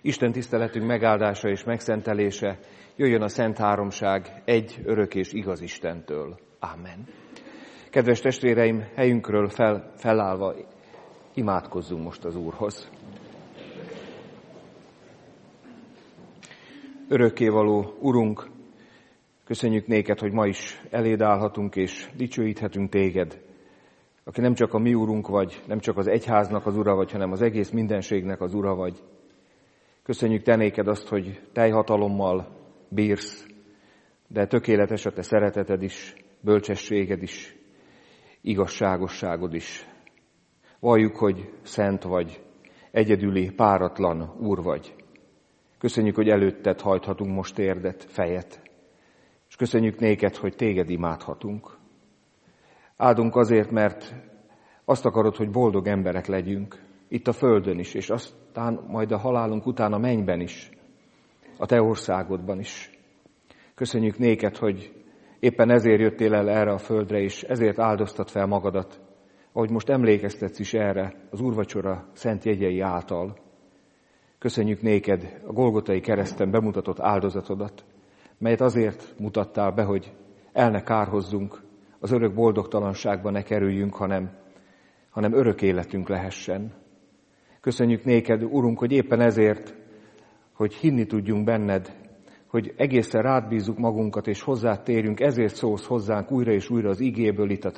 Isten tiszteletünk megáldása és megszentelése jöjjön a Szent Háromság egy örök és igaz Istentől. Amen. Kedves testvéreim, helyünkről felállva imádkozzunk most az Úrhoz. Örökkévaló Urunk, köszönjük néked, hogy ma is eléd állhatunk és dicsőíthetünk téged, aki nem csak a mi Urunk vagy, nem csak az egyháznak az Ura vagy, hanem az egész mindenségnek az Ura vagy. Köszönjük te néked azt, hogy teljhatalommal bírsz, de tökéletes a te szereteted is, bölcsességed is, igazságosságod is. Valljuk, hogy szent vagy, egyedüli, páratlan Úr vagy. Köszönjük, hogy előtted hajthatunk most térdet, fejet, és köszönjük néked, hogy téged imádhatunk. Áldunk azért, mert azt akarod, hogy boldog emberek legyünk, itt a földön is, és aztán majd a halálunk után a mennyben is, a te országodban is. Köszönjük néked, hogy éppen ezért jöttél el erre a földre, és ezért áldoztad fel magadat, ahogy most emlékeztetsz is erre az úrvacsora szent jegyei által. Köszönjük néked a Golgotai kereszten bemutatott áldozatodat, melyet azért mutattál be, hogy el ne kárhozzunk, az örök boldogtalanságba ne kerüljünk, hanem örök életünk lehessen. Köszönjük néked, Urunk, hogy éppen ezért, hogy hinni tudjunk benned, hogy egészen rád bízzuk magunkat, és hozzád térjünk, ezért szólsz hozzánk újra és újra az igéből itt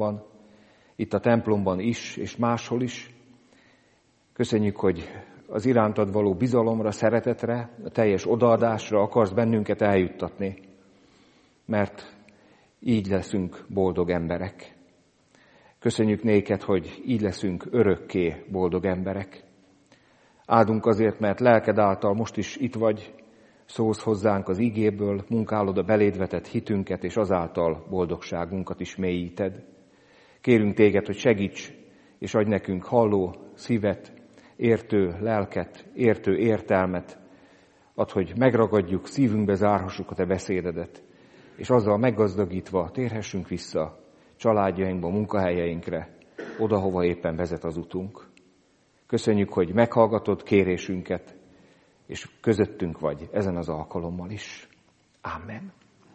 a templomban is, és máshol is. Köszönjük, hogy az irántad való bizalomra, szeretetre, a teljes odaadásra akarsz bennünket eljuttatni, mert így leszünk boldog emberek. Köszönjük néked, hogy így leszünk örökké boldog emberek. Áldunk azért, mert lelked által most is itt vagy, szólsz hozzánk az igéből, munkálod a beléd vetett hitünket, és azáltal boldogságunkat is mélyíted. Kérünk téged, hogy segíts, és adj nekünk halló szívet, értő lelket, értő értelmet, add, hogy megragadjuk, szívünkbe zárhassuk a te beszédedet, és azzal meggazdagítva térhessünk vissza családjainkba, munkahelyeinkre, oda, hova éppen vezet az utunk. Köszönjük, hogy meghallgatod kérésünket, és közöttünk vagy ezen az alkalommal is. Amen.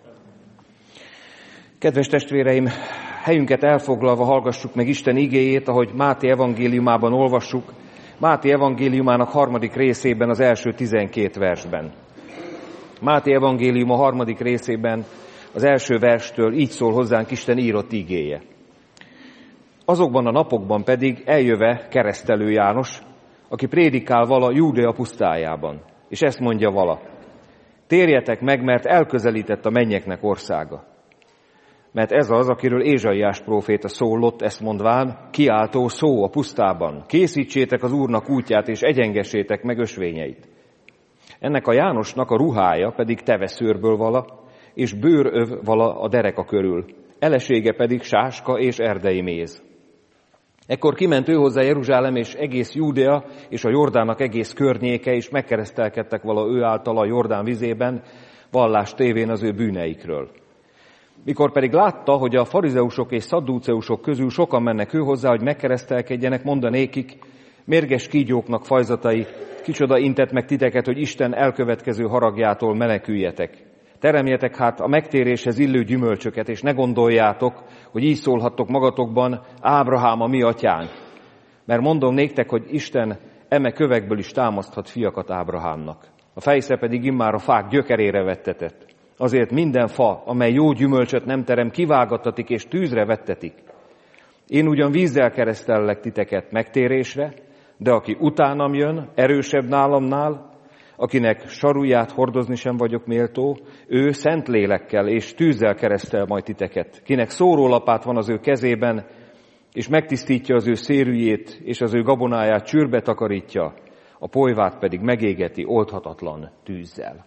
Kedves testvéreim, helyünket elfoglalva hallgassuk meg Isten igéjét, ahogy Máté evangéliumában olvassuk, Máté evangéliumának 3. részében, az első 12 versben. Máté evangélium a 3. részében, az első verstől így szól hozzánk Isten írott igéje. Azokban a napokban pedig eljöve Keresztelő János, aki prédikál vala Júdea pusztájában, és ezt mondja vala: térjetek meg, mert elközelített a mennyeknek országa. Mert ez az, akiről Ézsaiás próféta szólott, ezt mondván, kiáltó szó a pusztában: készítsétek az Úrnak útját, és egyengessétek meg ösvényeit. Ennek a Jánosnak a ruhája pedig teveszőrből vala, és bőröv vala a dereka körül, elesége pedig sáska és erdei méz. Ekkor kiment ő hozzá Jeruzsálem és egész Júdea és a Jordának egész környéke, és megkeresztelkedtek vala ő általa a Jordán vizében, vallást tévén az ő bűneikről. Mikor pedig látta, hogy a farizeusok és szaddúceusok közül sokan mennek ő hozzá, hogy megkeresztelkedjenek, mondanékik: mérges kígyóknak fajzatai, kicsoda intett meg titeket, hogy Isten elkövetkező haragjától meneküljetek. Teremjetek hát a megtéréshez illő gyümölcsöket, és ne gondoljátok, hogy így szólhattok magatokban: Ábrahám a mi atyánk. Mert mondom néktek, hogy Isten eme kövekből is támaszthat fiakat Ábrahámnak. A fejsze pedig immár a fák gyökerére vettetett. Azért minden fa, amely jó gyümölcsöt nem terem, kivágattatik és tűzre vettetik. Én ugyan vízzel keresztellek titeket megtérésre, de aki utánam jön, erősebb nálamnál, akinek sarujját hordozni sem vagyok méltó, ő szent lélekkel és tűzzel keresztel majd titeket. Kinek szórólapát van az ő kezében, és megtisztítja az ő szérűjét, és az ő gabonáját csűrbe takarítja, a polyvát pedig megégeti oldhatatlan tűzzel.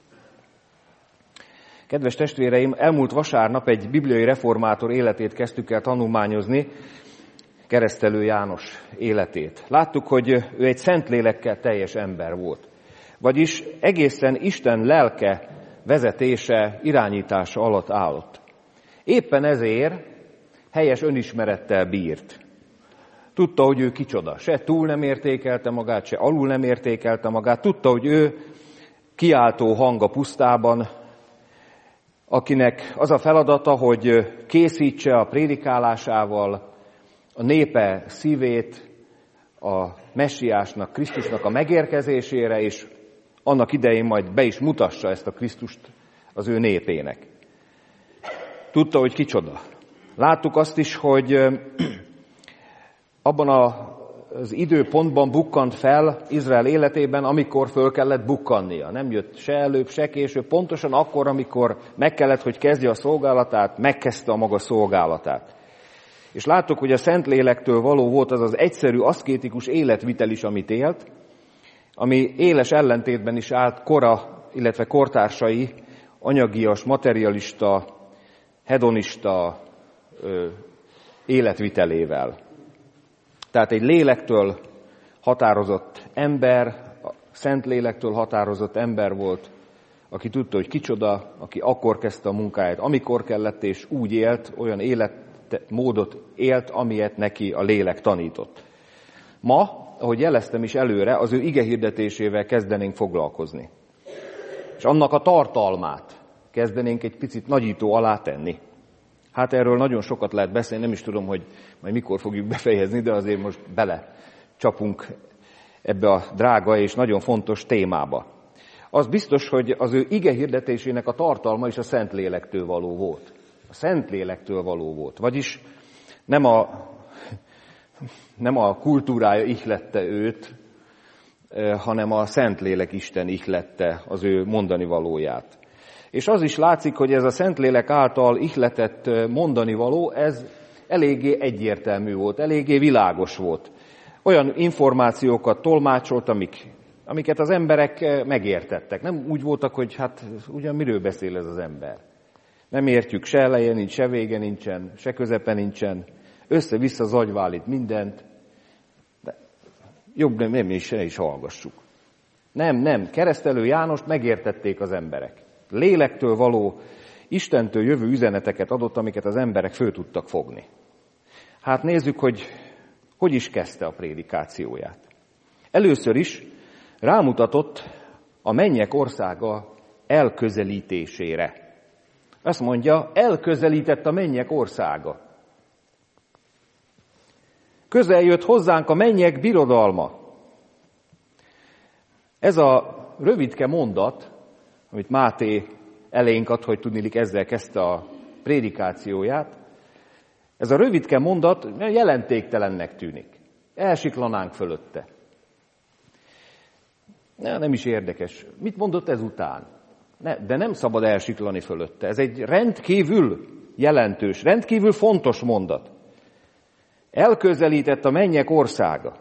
Kedves testvéreim, elmúlt vasárnap egy bibliai reformátor életét kezdtük el tanulmányozni, Keresztelő János életét. Láttuk, hogy ő egy szent lélekkel teljes ember volt. Vagyis egészen Isten lelke vezetése, irányítása alatt állott. Éppen ezért helyes önismerettel bírt. Tudta, hogy ő kicsoda. Se túl nem értékelte magát, se alul nem értékelte magát. Tudta, hogy ő kiáltó hang a pusztában, akinek az a feladata, hogy készítse a prédikálásával a népe szívét a messiásnak, Krisztusnak a megérkezésére, és annak idején majd be is mutassa ezt a Krisztust az ő népének. Tudta, hogy kicsoda. Láttuk azt is, hogy abban az időpontban bukkant fel Izrael életében, amikor föl kellett bukkannia. Nem jött se előbb, se később, pontosan akkor, amikor meg kellett, hogy kezdje a szolgálatát, megkezdte a maga szolgálatát. És láttuk, hogy a Szentlélektől való volt az az egyszerű, aszkétikus életvitel is, amit élt, ami éles ellentétben is állt kora, illetve kortársai anyagias, materialista, hedonista életvitelével. Tehát egy lélektől határozott ember, a Szentlélektől határozott ember volt, aki tudta, hogy kicsoda, aki akkor kezdte a munkáját, amikor kellett, és úgy élt, olyan életmódot élt, amilyet neki a lélek tanított. Ma, ahogy jeleztem is előre, az ő igehirdetésével kezdenénk foglalkozni. És annak a tartalmát kezdenénk egy picit nagyító alá tenni. Hát erről nagyon sokat lehet beszélni, nem is tudom, hogy majd mikor fogjuk befejezni, de azért most belecsapunk ebbe a drága és nagyon fontos témába. Az biztos, hogy az ő igehirdetésének a tartalma is a Szentlélektől való volt. A Szentlélektől való volt. Vagyis nem a kultúrája ihlette őt, hanem a Szentlélek Isten ihlette az ő mondani valóját. És az is látszik, hogy ez a Szentlélek által ihletett mondani való, ez eléggé egyértelmű volt, eléggé világos volt. Olyan információkat tolmácsolt, amiket az emberek megértettek. Nem úgy voltak, hogy hát ugyan miről beszél ez az ember. Nem értjük, se eleje nincs, se vége nincsen, se közepe nincsen. Össze-vissza zagyválít mindent. De jobb nem is hallgassuk. Nem. Keresztelő Jánost megértették az emberek. Lélektől való, Istentől jövő üzeneteket adott, amiket az emberek föl tudtak fogni. Hát nézzük, hogy is kezdte a prédikációját. Először is rámutatott a mennyek országa elközelítésére. Azt mondja, elközelített a mennyek országa. Közel jött hozzánk a mennyek birodalma. Ez a rövidke mondat, amit Máté elénk ad, hogy tudniillik ezzel kezdte a prédikációját, ez a rövidke mondat jelentéktelennek tűnik. Elsiklanánk fölötte. Nem is érdekes. Mit mondott ezután? De nem szabad elsiklani fölötte. Ez egy rendkívül jelentős, rendkívül fontos mondat. Elközelített a mennyek országa.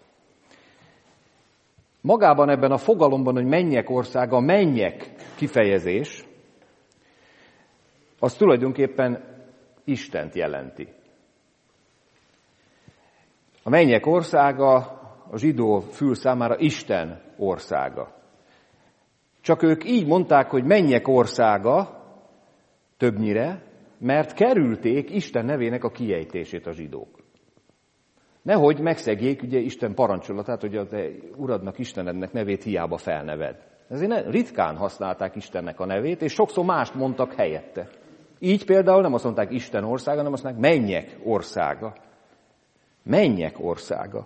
Magában ebben a fogalomban, hogy mennyek országa, a mennyek kifejezés, az tulajdonképpen Istent jelenti. A mennyek országa a zsidó fül számára Isten országa. Csak ők így mondták, hogy mennyek országa többnyire, mert kerülték Isten nevének a kiejtését a zsidók. Nehogy megszegjék ugye Isten parancsolatát, hogy a te uradnak, Istenednek nevét hiába felneved. Ezért ritkán használták Istennek a nevét, és sokszor mást mondtak helyette. Így például nem azt mondták Isten országa, hanem azt mondták mennyek országa. Mennyek országa.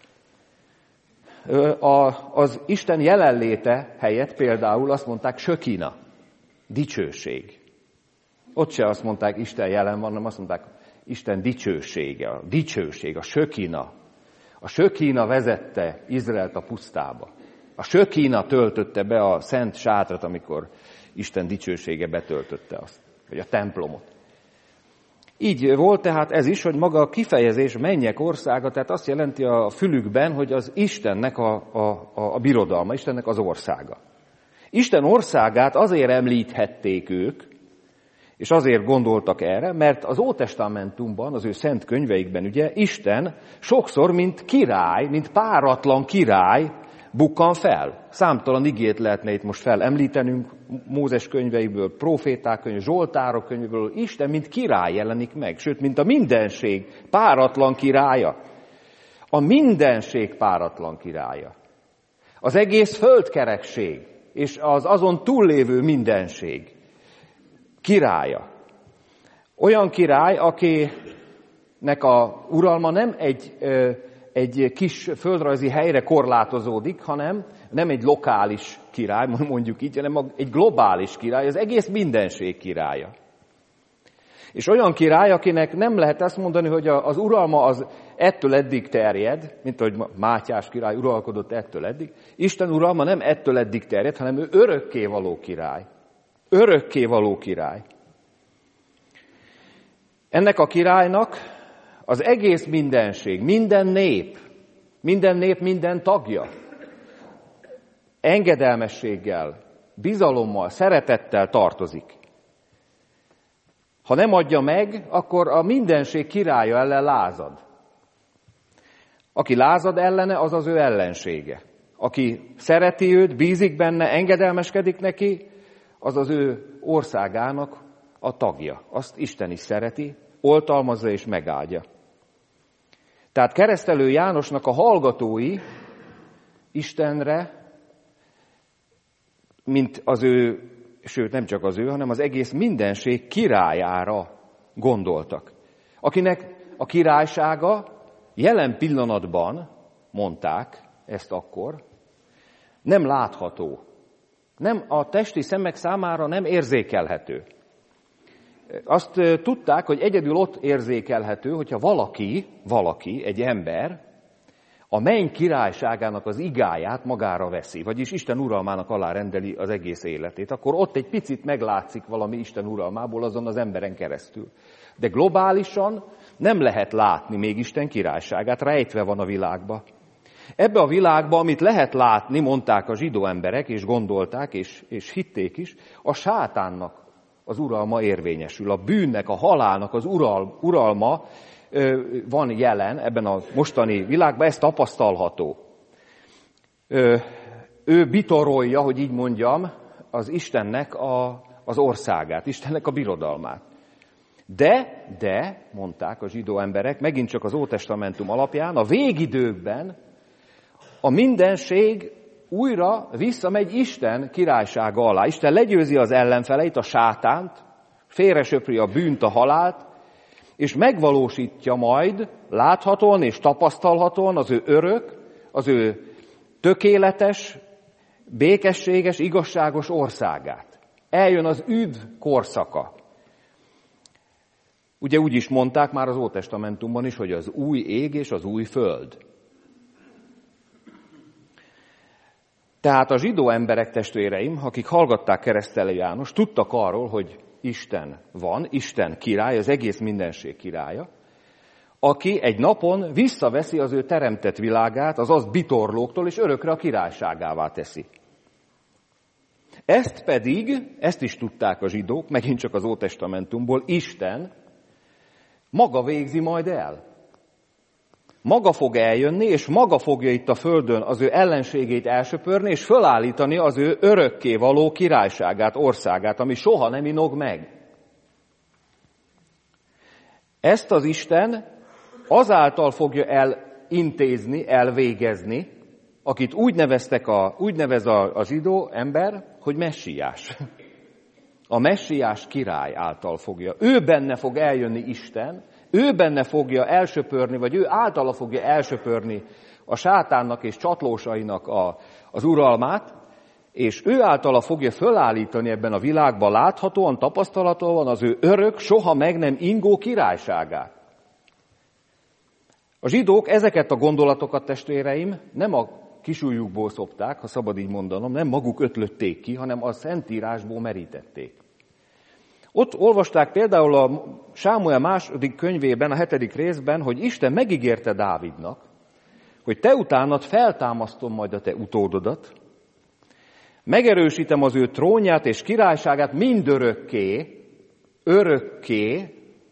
Az Isten jelenléte helyett például azt mondták sökina, dicsőség. Ott se azt mondták Isten jelen van, hanem azt mondták Isten dicsősége, a dicsőség, a sökina. A sökina vezette Izraelt a pusztába. A sökina töltötte be a szent sátrat, amikor Isten dicsősége betöltötte azt, vagy a templomot. Így volt tehát ez is, hogy maga a kifejezés mennyek országa, tehát azt jelenti a fülükben, hogy az Istennek a birodalma, Istennek az országa. Isten országát azért említhették ők, és azért gondoltak erre, mert az Ótestamentumban, az ő szent könyveikben ugye Isten sokszor, mint király, mint páratlan király bukkan fel. Számtalan igét lehetne itt most felemlítenünk, Mózes könyveiből, próféták könyvéből, Zsoltárok könyvéből, Isten mint király jelenik meg, sőt, mint a mindenség páratlan királya. A mindenség páratlan királya. Az egész földkerekség, és az azon túllévő mindenség királya. Olyan király, akinek a uralma nem egy kis földrajzi helyre korlátozódik, hanem nem egy lokális király, mondjuk így, hanem egy globális király, az egész mindenség királya. És olyan király, akinek nem lehet azt mondani, hogy az uralma az ettől eddig terjed, mint ahogy Mátyás király uralkodott ettől eddig. Isten uralma nem ettől eddig terjed, hanem ő örökkévaló király. Örökkévaló király. Ennek a királynak az egész mindenség, minden nép, minden tagja engedelmességgel, bizalommal, szeretettel tartozik. Ha nem adja meg, akkor a mindenség királya ellen lázad. Aki lázad ellene, az az ő ellensége. Aki szereti őt, bízik benne, engedelmeskedik neki, az az ő országának a tagja. Azt Isten is szereti, oltalmazza és megáldja. Tehát Keresztelő Jánosnak a hallgatói Istenre, mint az ő, sőt nem csak az ő, hanem az egész mindenség királyára gondoltak. Akinek a királysága jelen pillanatban, mondták ezt akkor, nem látható. Nem a testi szemek számára nem érzékelhető. Azt tudták, hogy egyedül ott érzékelhető, hogyha valaki, egy ember, a menny királyságának az igáját magára veszi, vagyis Isten uralmának alá rendeli az egész életét, akkor ott egy picit meglátszik valami Isten uralmából azon az emberen keresztül. De globálisan nem lehet látni még Isten királyságát, rejtve van a világba. Ebbe a világba, amit lehet látni, mondták a zsidó emberek, és gondolták, és hitték is, a sátánnak az uralma érvényesül. A bűnnek, a halálnak az uralma van jelen ebben a mostani világban, ez tapasztalható. Ő bitorolja, hogy így mondjam, az Istennek az országát, Istennek a birodalmát. De, mondták a zsidó emberek, megint csak az Ótestamentum alapján, a végidőkben a mindenség újra visszamegy Isten királysága alá. Isten legyőzi az ellenfeleit, a sátánt, félresöpri a bűnt, a halált, és megvalósítja majd láthatóan és tapasztalhatóan az ő az ő tökéletes, békességes, igazságos országát. Eljön az üdv korszaka. Ugye úgy is mondták már az Ótestamentumban is, hogy az új ég és az új föld. Tehát a zsidó emberek, testvéreim, akik hallgatták Keresztelő Jánost, tudtak arról, hogy Isten van, Isten király, az egész mindenség királya, aki egy napon visszaveszi az ő teremtett világát az azt bitorlóktól, és örökre a királyságává teszi. Ezt is tudták a zsidók, megint csak az Ótestamentumból, Isten maga végzi majd el. Maga fog eljönni, és maga fogja itt a földön az ő ellenségét elsöpörni, és fölállítani az ő örökkévaló királyságát, országát, ami soha nem inog meg. Ezt az Isten azáltal fogja elintézni, elvégezni, akit úgy nevez a zsidó ember, hogy messiás. A messiás király által fogja. Ő benne fog eljönni Isten, ő benne fogja elsöpörni, vagy ő általa fogja elsöpörni a sátánnak és csatlósainak az uralmát, és ő általa fogja fölállítani ebben a világban láthatóan, tapasztalhatóan az ő örök, soha meg nem ingó királyságát. A zsidók ezeket a gondolatokat, testvéreim, nem a kisujjukból szopták, ha szabad így mondanom, nem maguk ötlötték ki, hanem a Szentírásból merítették. Ott olvasták például a Sámuel második könyvében, a 7. részben, hogy Isten megígérte Dávidnak, hogy te utánad feltámasztom majd a te utódodat, megerősítem az ő trónját és királyságát mindörökké, örökké.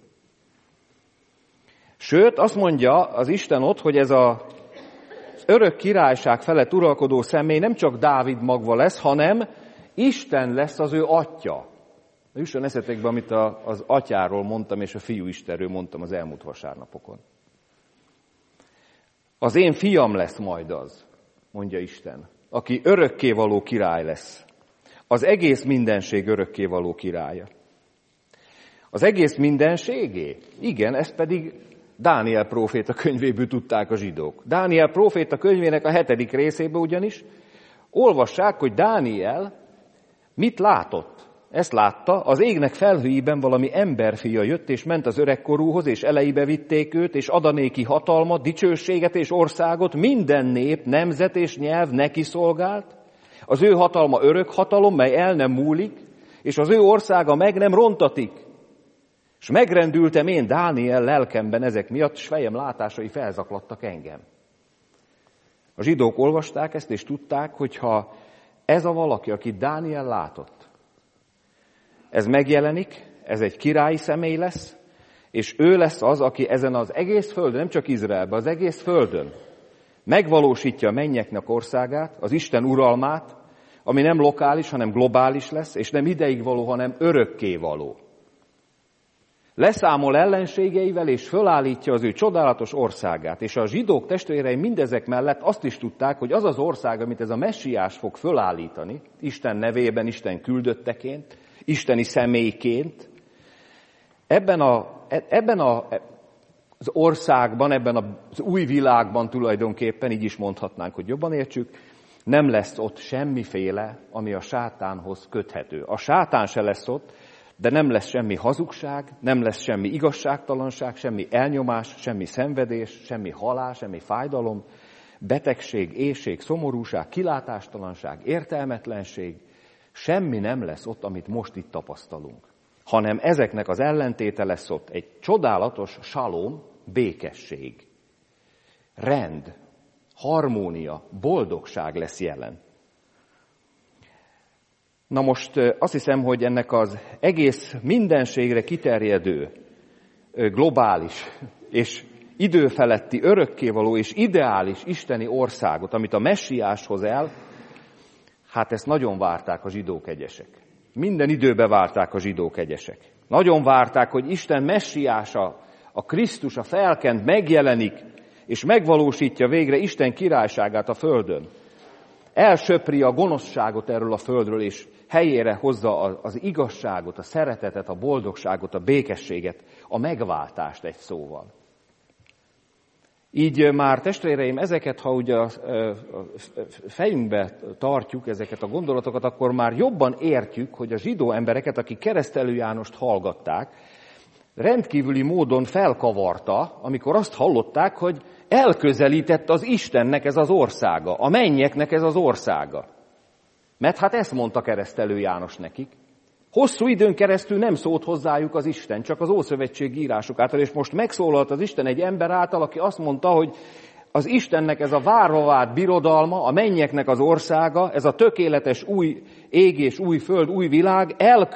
Sőt, azt mondja az Isten ott, hogy ez az örök királyság felett uralkodó személy nem csak Dávid magva lesz, hanem Isten lesz az ő atya. Jusson eszetekbe, amit az atyáról mondtam, és a fiú Istenről mondtam az elmúlt vasárnapokon. Az én fiam lesz majd az, mondja Isten, aki örökkévaló király lesz. Az egész mindenség örökkévaló királya. Az egész mindenségé? Igen, ezt pedig Dániel próféta könyvéből tudták a zsidók. Dániel próféta könyvének a 7. részében ugyanis olvassák, hogy Dániel mit látott. Ezt látta, az égnek felhőiben valami emberfia jött, és ment az öregkorúhoz, és elejébe vitték őt, és adanéki hatalmat, dicsőséget és országot, minden nép, nemzet és nyelv neki szolgált. Az ő hatalma örök hatalom, mely el nem múlik, és az ő országa meg nem rontatik. És megrendültem én Dániel lelkemben ezek miatt, s fejem látásai felzaklattak engem. A zsidók olvasták ezt, és tudták, hogyha ez a valaki, akit Dániel látott, ez megjelenik, ez egy királyi személy lesz, és ő lesz az, aki ezen az egész földön, nem csak Izraelben, az egész földön megvalósítja a mennyeknek országát, az Isten uralmát, ami nem lokális, hanem globális lesz, és nem ideigvaló, hanem örökkévaló. Leszámol ellenségeivel, és fölállítja az ő csodálatos országát. És a zsidók testvéreim mindezek mellett azt is tudták, hogy az az ország, amit ez a messiás fog fölállítani, Isten nevében, Isten küldötteként, isteni személyként, ebben az országban, ebben az új világban tulajdonképpen, így is mondhatnánk, hogy jobban értsük, nem lesz ott semmiféle, ami a sátánhoz köthető. A sátán se lesz ott, de nem lesz semmi hazugság, nem lesz semmi igazságtalanság, semmi elnyomás, semmi szenvedés, semmi halál, semmi fájdalom, betegség, éhség, szomorúság, kilátástalanság, értelmetlenség, semmi nem lesz ott, amit most itt tapasztalunk, hanem ezeknek az ellentéte lesz ott egy csodálatos salom, békesség, rend, harmónia, boldogság lesz jelen. Na most azt hiszem, hogy ennek az egész mindenségre kiterjedő, globális és időfeletti, örökkévaló és ideális isteni országot, amit a messiás hoz el, hát ezt nagyon várták a zsidók egyesek. Minden időben várták a zsidók egyesek. Nagyon várták, hogy Isten messiása, a Krisztus, a felkent megjelenik, és megvalósítja végre Isten királyságát a földön. Elsöpri a gonoszságot erről a földről, és helyére hozza az igazságot, a szeretetet, a boldogságot, a békességet, a megváltást egy szóval. Így már testvéreim, ezeket, ha ugye a fejünkbe tartjuk ezeket a gondolatokat, akkor már jobban értjük, hogy a zsidó embereket, akik Keresztelő Jánost hallgatták, rendkívüli módon felkavarta, amikor azt hallották, hogy elközelített az Istennek ez az országa, a mennyeknek ez az országa. Mert hát ezt mondta Keresztelő János nekik. Hosszú időn keresztül nem szólt hozzájuk az Isten, csak az Ószövetség írások által, és most megszólalt az Isten egy ember által, aki azt mondta, hogy az Istennek ez a várva várt birodalma, a mennyeknek az országa, ez a tökéletes új ég és új föld, új világ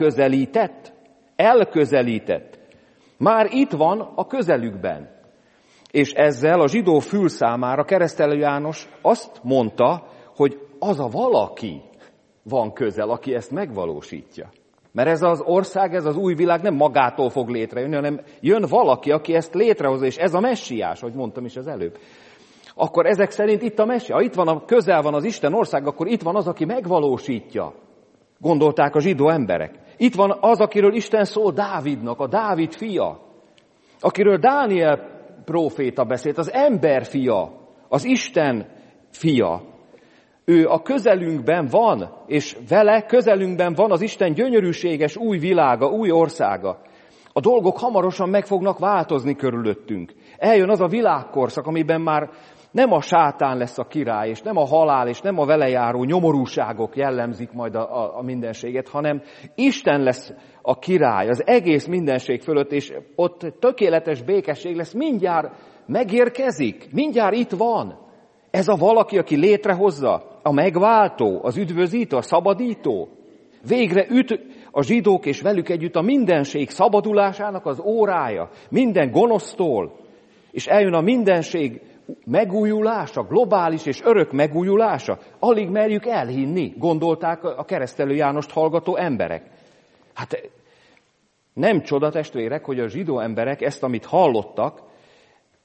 elközelített. Már itt van a közelükben. És ezzel a zsidó fül számára Keresztelő János azt mondta, hogy az a valaki van közel, aki ezt megvalósítja. Mert ez az ország, ez az új világ nem magától fog létrejönni, hanem jön valaki, aki ezt létrehozza, és ez a messiás, ahogy mondtam is az előbb. Akkor ezek szerint itt a messiás, ha itt van, közel van az Isten ország, akkor itt van az, aki megvalósítja. Gondolták a zsidó emberek. Itt van az, akiről Isten szól Dávidnak, a Dávid fia, akiről Dániel próféta beszélt, az ember fia, az Isten fia. Ő a közelünkben van, és vele közelünkben van az Isten gyönyörűséges új világa, új országa. A dolgok hamarosan meg fognak változni körülöttünk. Eljön az a világkorszak, amiben már nem a sátán lesz a király, és nem a halál, és nem a vele járó nyomorúságok jellemzik majd a mindenséget, hanem Isten lesz a király, az egész mindenség fölött, és ott tökéletes békesség lesz, mindjárt megérkezik, mindjárt itt van. Ez a valaki, aki létrehozza, a megváltó, az üdvözítő, a szabadító. Végre üt a zsidók és velük együtt a mindenség szabadulásának az órája, minden gonosztól, és eljön a mindenség megújulása, globális és örök megújulása. Alig merjük elhinni, gondolták a Keresztelő Jánost hallgató emberek. Hát nem csoda, testvérek, hogy a zsidó emberek ezt, amit hallottak,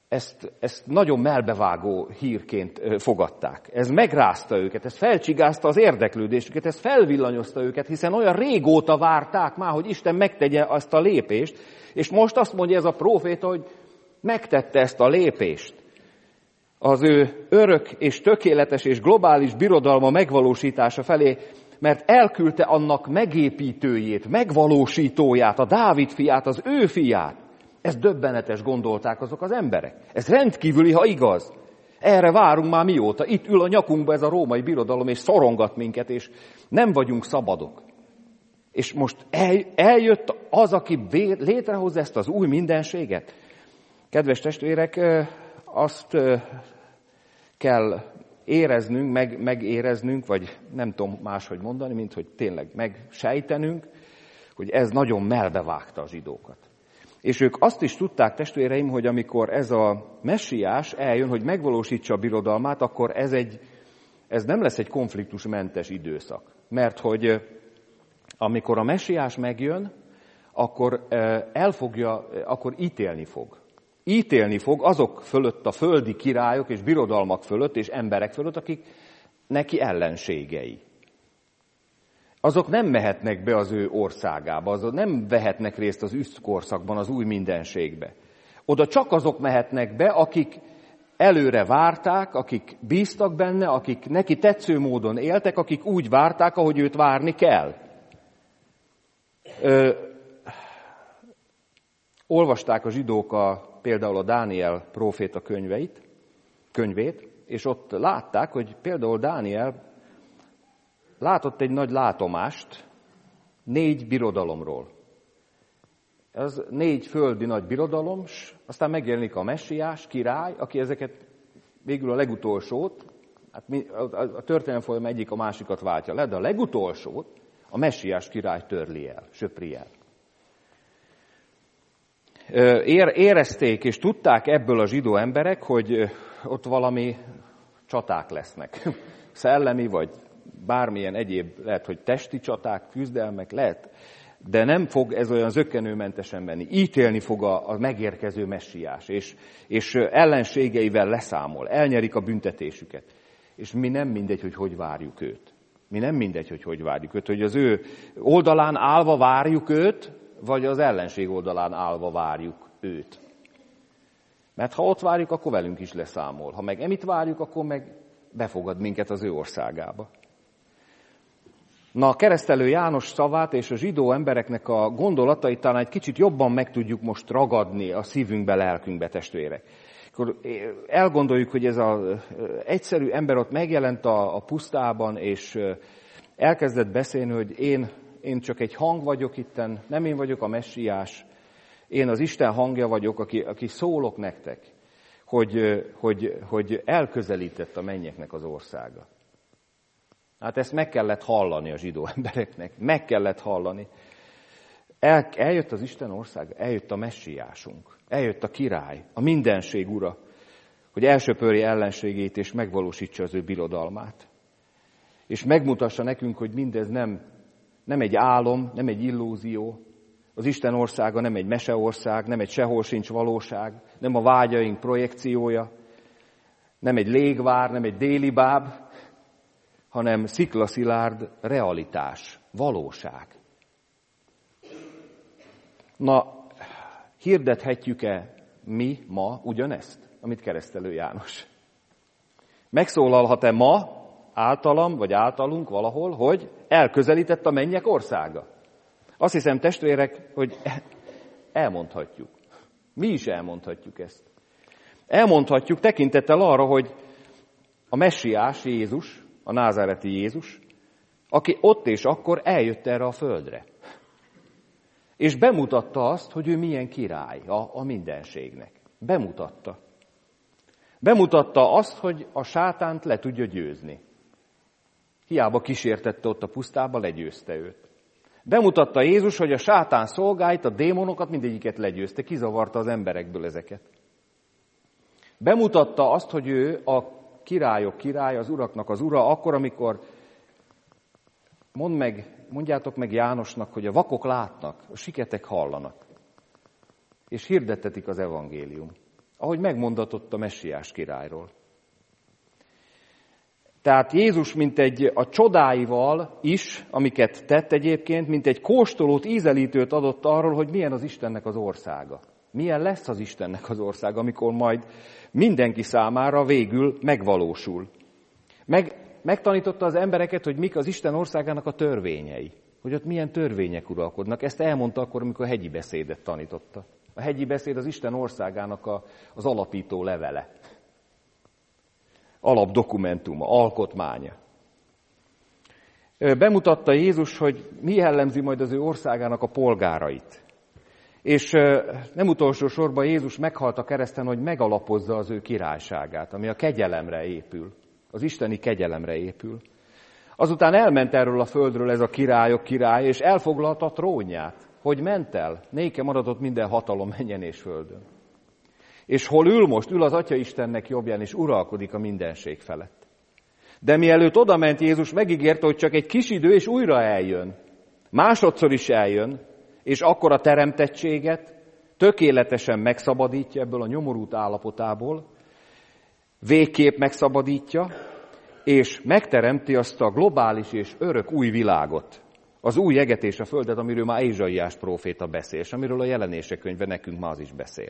ezt nagyon melbevágó hírként fogadták. Ez megrázta őket, ez felcsigázta az érdeklődésüket, ez felvillanyozta őket, hiszen olyan régóta várták már, hogy Isten megtegye azt a lépést, és most azt mondja ez a próféta, hogy megtette ezt a lépést. Az ő örök és tökéletes és globális birodalma megvalósítása felé, mert elküldte annak megépítőjét, megvalósítóját, a Dávid fiát, az ő fiát. Ez döbbenetes, gondolták azok az emberek. Ez rendkívüli, ha igaz. Erre várunk már mióta. Itt ül a nyakunkba ez a római birodalom, és szorongat minket, és nem vagyunk szabadok. És most eljött az, aki létrehozza ezt az új mindenséget. Kedves testvérek, azt kell éreznünk, megéreznünk, vagy nem tudom máshogy mondani, mint hogy tényleg megsejtenünk, hogy ez nagyon melbevágta a zsidókat. És ők azt is tudták, testvéreim, hogy amikor ez a messiás eljön, hogy megvalósítsa a birodalmát, akkor ez nem lesz egy konfliktusmentes időszak. Mert hogy amikor a messiás megjön, akkor akkor ítélni fog. Ítélni fog azok fölött, a földi királyok és birodalmak fölött és emberek fölött, akik neki ellenségei. Azok nem mehetnek be az ő országába, azok nem vehetnek részt az üszkorszakban, az új mindenségbe. Oda csak azok mehetnek be, akik előre várták, akik bíztak benne, akik neki tetsző módon éltek, akik úgy várták, ahogy őt várni kell. Olvasták a zsidók például a Dániel próféta könyvét, és ott látták, hogy például Dániel látott egy nagy látomást 4 birodalomról. Ez 4 földi nagy birodalom, aztán megjelenik a messiás, király, aki ezeket végül a legutolsót, hát a történelem folyamán egyik a másikat váltja le, de a legutolsót a messiás király törli el, söpri el. Érezték és tudták ebből a zsidó emberek, hogy ott valami csaták lesznek. Szellemi, vagy bármilyen egyéb, lehet, hogy testi csaták, küzdelmek, lehet, de nem fog ez olyan zökkenőmentesen menni. Ítélni fog a megérkező messiás, és ellenségeivel leszámol, elnyerik a büntetésüket. És mi nem mindegy, hogy várjuk őt. Mi nem mindegy, hogy várjuk őt, hogy az ő oldalán állva várjuk őt, vagy az ellenség oldalán állva várjuk őt. Mert ha ott várjuk, akkor velünk is leszámol. Ha meg emit várjuk, akkor meg befogad minket az ő országába. Na, a keresztelő János szavát és a zsidó embereknek a gondolatait talán egy kicsit jobban meg tudjuk most ragadni a szívünkbe, lelkünkbe, testvérek. Akkor elgondoljuk, hogy ez az egyszerű ember ott megjelent a pusztában, és elkezdett beszélni, hogy én csak egy hang vagyok itten, nem én vagyok a messiás, én az Isten hangja vagyok, aki szólok nektek, hogy elközelített a mennyeknek az országa. Hát ezt meg kellett hallani a zsidó embereknek, meg kellett hallani. Eljött az Isten országa, eljött a messiásunk, eljött a király, a mindenség ura, hogy elsöpörje ellenségét és megvalósítsa az ő birodalmát. És megmutassa nekünk, hogy mindez nem egy álom, nem egy illúzió. Az Isten országa nem egy meseország, nem egy sehol sincs valóság, nem a vágyaink projekciója, nem egy légvár, nem egy délibáb, hanem sziklaszilárd realitás, valóság. Na, hirdethetjük-e mi ma ugyanezt, amit keresztelő János? Megszólalhat-e ma általam, vagy általunk valahol, hogy elközelített a mennyek országa? Azt hiszem, testvérek, hogy elmondhatjuk. Mi is elmondhatjuk ezt. Elmondhatjuk tekintettel arra, hogy a messiás Jézus, a názáreti Jézus, aki ott és akkor eljött erre a földre. És bemutatta azt, hogy ő milyen király a mindenségnek. Bemutatta. Bemutatta azt, hogy a sátánt le tudja győzni. Hiába kísértette ott a pusztába, legyőzte őt. Bemutatta Jézus, hogy a sátán szolgáit, a démonokat mindegyiket legyőzte, kizavarta az emberekből ezeket. Bemutatta azt, hogy ő a királyok királya, az uraknak az ura, akkor, amikor mondjátok meg Jánosnak, hogy a vakok látnak, a siketek hallanak, és hirdettetik az evangélium. ahogy megmondatott a Messiás királyról. Tehát Jézus a csodáival is, amiket tett egyébként, mint egy kóstolót, ízelítőt adott arról, hogy milyen az Istennek az országa. Milyen lesz az Istennek az országa, amikor majd mindenki számára végül megvalósul. Megtanította az embereket, hogy mik az Isten országának a törvényei. Hogy ott milyen törvények uralkodnak. Ezt elmondta akkor, amikor a hegyi beszédet tanította. A hegyi beszéd az Isten országának az alapító levele. Alapdokumentuma, alkotmánya. Bemutatta Jézus, hogy mi jellemzi majd az ő országának a polgárait. És nem utolsó sorban Jézus meghalt a kereszten, hogy megalapozza az ő királyságát, ami a kegyelemre épül, az isteni kegyelemre épül. Azután elment erről a földről ez a királyok királya, és elfoglalta a trónját. Hogy ment el? Néke maradott minden hatalom mennyen és földön. És hol ül most? Ül az Atya Istennek jobbján, és uralkodik a mindenség felett. De mielőtt odament Jézus, megígérte, hogy csak egy kis idő, és újra eljön. Másodszor is eljön, és akkor a teremtettséget tökéletesen megszabadítja ebből a nyomorult állapotából, végképp megszabadítja, és megteremti azt a globális és örök új világot, az új eget és a földet, amiről már Ézsaiás próféta beszél, és amiről a Jelenések könyve nekünk ma az is beszél.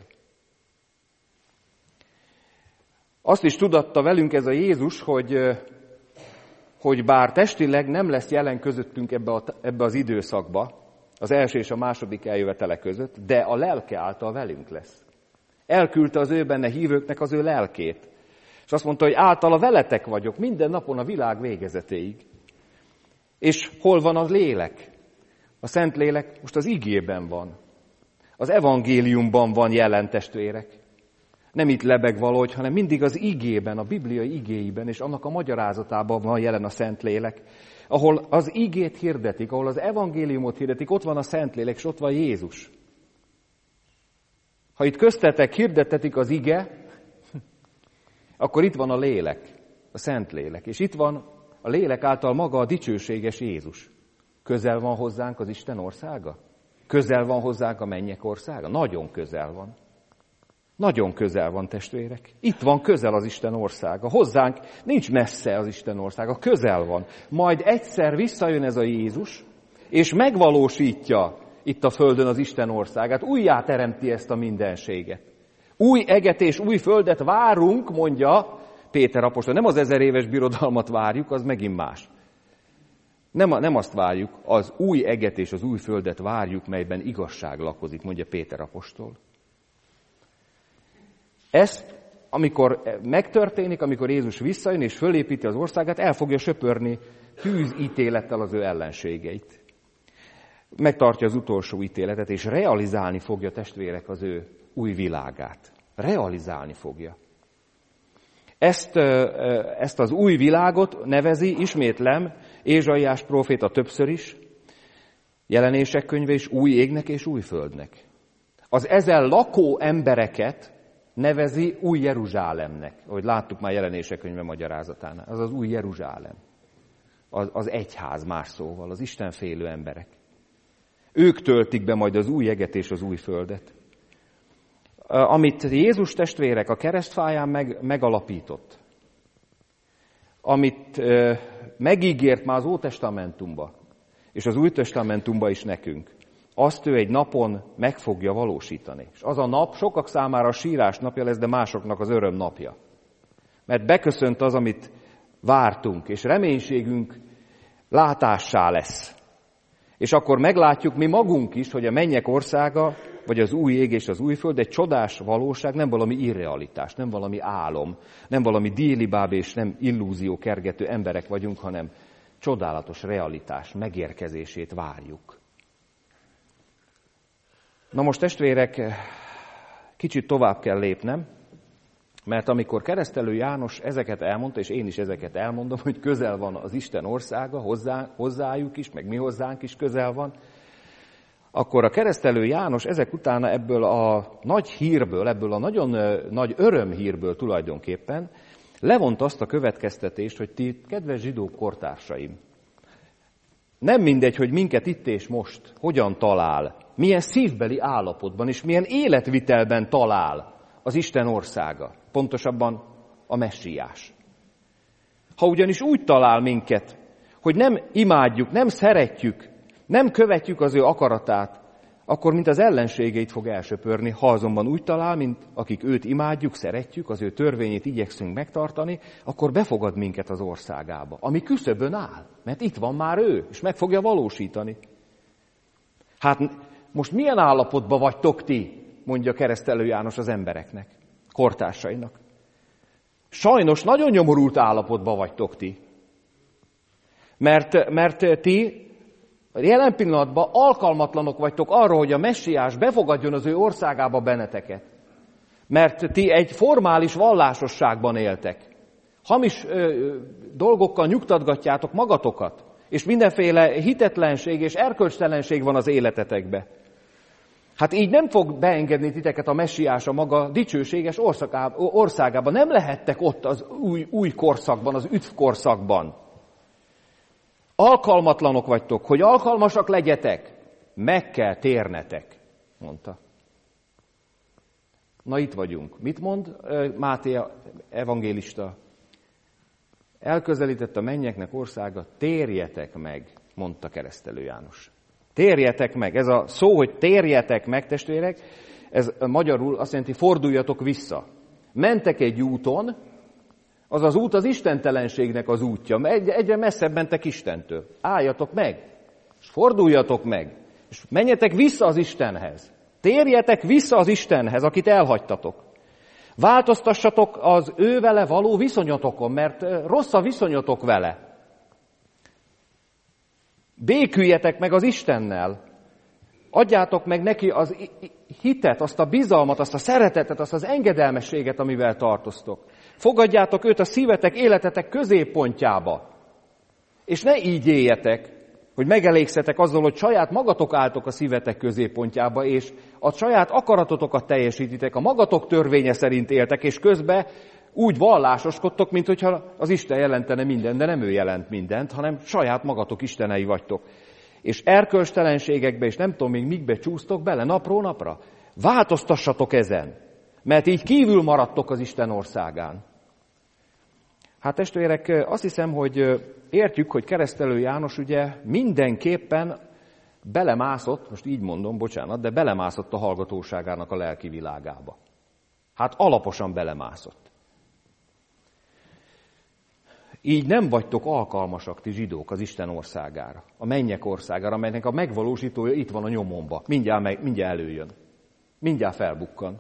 Azt is tudatta velünk ez a Jézus, hogy bár testileg nem lesz jelen közöttünk ebbe az időszakba, az első és a második eljövetele között, de a lelke által velünk lesz. Elküldte az ő benne hívőknek az ő lelkét. És azt mondta, hogy általa veletek vagyok minden napon a világ végezetéig. És hol van az lélek? A Szentlélek most az igében van. Az evangéliumban van jelen, testvérek. Nem itt lebeg valahogy, hanem mindig az igében, a bibliai igéiben, és annak a magyarázatában van jelen a Szentlélek. Ahol az igét hirdetik, ahol az evangéliumot hirdetik, ott van a Szentlélek, és ott van Jézus. Ha itt köztetek hirdetetik az ige, akkor itt van a lélek, a Szentlélek. És itt van a lélek által maga a dicsőséges Jézus. Közel van hozzánk az Isten országa? Közel van hozzánk a mennyek országa? Nagyon közel van. Nagyon közel van, testvérek. Itt van közel az Isten országa. Hozzánk nincs messze az Isten országa, közel van. Majd egyszer visszajön ez a Jézus, és megvalósítja itt a földön az Isten országát, újjá teremti ezt a mindenséget. Új eget és új földet várunk, mondja Péter apostol. Nem az 1000 éves birodalmat várjuk, az megint más. Nem azt várjuk, az új eget és az új földet várjuk, melyben igazság lakozik, mondja Péter apostol. Ezt, amikor megtörténik, amikor Jézus visszajön és fölépíti az országát, el fogja söpörni tűzítélettel az ő ellenségeit. Megtartja az utolsó ítéletet, és realizálni fogja, testvérek, az ő új világát. Realizálni fogja. Ezt az új világot nevezi, ismétlem, Ézsaiás próféta többször is, Jelenések könyve is, új égnek és új földnek. Az ezen lakó embereket nevezi új Jeruzsálemnek, ahogy láttuk már Jelenések könyve magyarázatánál. Az az új Jeruzsálem. Az egyház más szóval, az istenfélő emberek. Ők töltik be majd az új eget és az új földet. Amit Jézus testvérek a keresztfáján megalapított, amit megígért már az Ótestamentumba, és az Új Testamentumba is nekünk, azt ő egy napon meg fogja valósítani. És az a nap sokak számára a sírás napja lesz, de másoknak az öröm napja. Mert beköszönt az, amit vártunk, és reménységünk látássá lesz. És akkor meglátjuk mi magunk is, hogy a mennyek országa, vagy az új ég és az új föld egy csodás valóság, nem valami irrealitás, nem valami álom, nem valami délibáb és nem illúzió kergető emberek vagyunk, hanem csodálatos realitás megérkezését várjuk. Na most testvérek, kicsit tovább kell lépnem, mert amikor Keresztelő János ezeket elmondta, és én is ezeket elmondom, hogy közel van az Isten országa, hozzájuk is, meg mi hozzánk is közel van, akkor a Keresztelő János ezek utána ebből a nagy hírből, ebből a nagyon nagy örömhírből tulajdonképpen levont azt a következtetést, hogy ti, kedves zsidó kortársaim, nem mindegy, hogy minket itt és most hogyan talál, milyen szívbeli állapotban és milyen életvitelben talál az Isten országa, pontosabban a Messiás. Ha ugyanis úgy talál minket, hogy nem imádjuk, nem szeretjük, nem követjük az ő akaratát, akkor mint az ellenségeit fog elsöpörni. Ha azonban úgy talál, mint akik őt imádjuk, szeretjük, az ő törvényét igyekszünk megtartani, akkor befogad minket az országába, ami küszöbön áll, mert itt van már ő, és meg fogja valósítani. Hát most milyen állapotban vagytok ti, mondja Keresztelő János az embereknek, kortársainak. Sajnos nagyon nyomorult állapotban vagytok ti. Mert ti jelen pillanatban alkalmatlanok vagytok arra, hogy a Messiás befogadjon az ő országába benneteket. Mert ti egy formális vallásosságban éltek. Hamis dolgokkal nyugtatgatjátok magatokat, és mindenféle hitetlenség és erkölcstelenség van az életetekbe. Hát így nem fog beengedni titeket a Messiás a maga dicsőséges országába. Nem lehettek ott az új korszakban, az üdv korszakban. Alkalmatlanok vagytok, hogy alkalmasak legyetek, meg kell térnetek, mondta. Na itt vagyunk. Mit mond Máté evangélista? Elközelített a mennyeknek országa, térjetek meg, mondta Keresztelő János. Térjetek meg. Ez a szó, hogy térjetek meg, testvérek, ez magyarul azt jelenti, forduljatok vissza. Mentek egy úton, az az út az istentelenségnek az útja. Egyre messzebb mentek Istentől. Álljatok meg, és forduljatok meg, és menjetek vissza az Istenhez. Térjetek vissza az Istenhez, akit elhagytatok. Változtassatok az ő vele való viszonyotokon, mert rossz a viszonyotok vele. Béküljetek meg az Istennel. Adjátok meg neki az hitet, azt a bizalmat, azt a szeretetet, azt az engedelmességet, amivel tartoztok. Fogadjátok őt a szívetek, életetek középpontjába. És ne így éljetek, hogy megelégszetek azzal, hogy saját magatok álltok a szívetek középpontjába, és a saját akaratotokat teljesítitek, a magatok törvénye szerint éltek, és közben úgy vallásoskodtok, mint hogyha az Isten jelentene mindent, de nem ő jelent mindent, hanem saját magatok istenei vagytok. És erkölcstelenségekbe, és nem tudom még mikbe csúsztok bele napról napra. Változtassatok ezen, mert így kívül maradtok az Isten országán. Hát testvérek, azt hiszem, hogy értjük, hogy Keresztelő János ugye mindenképpen belemászott, most így mondom, bocsánat, de belemászott a hallgatóságának a lelki világába. Hát alaposan belemászott. Így nem vagytok alkalmasak, ti zsidók, az Isten országára, a mennyek országára, amelynek a megvalósítója itt van a nyomomba. Mindjárt előjön. Mindjárt felbukkan.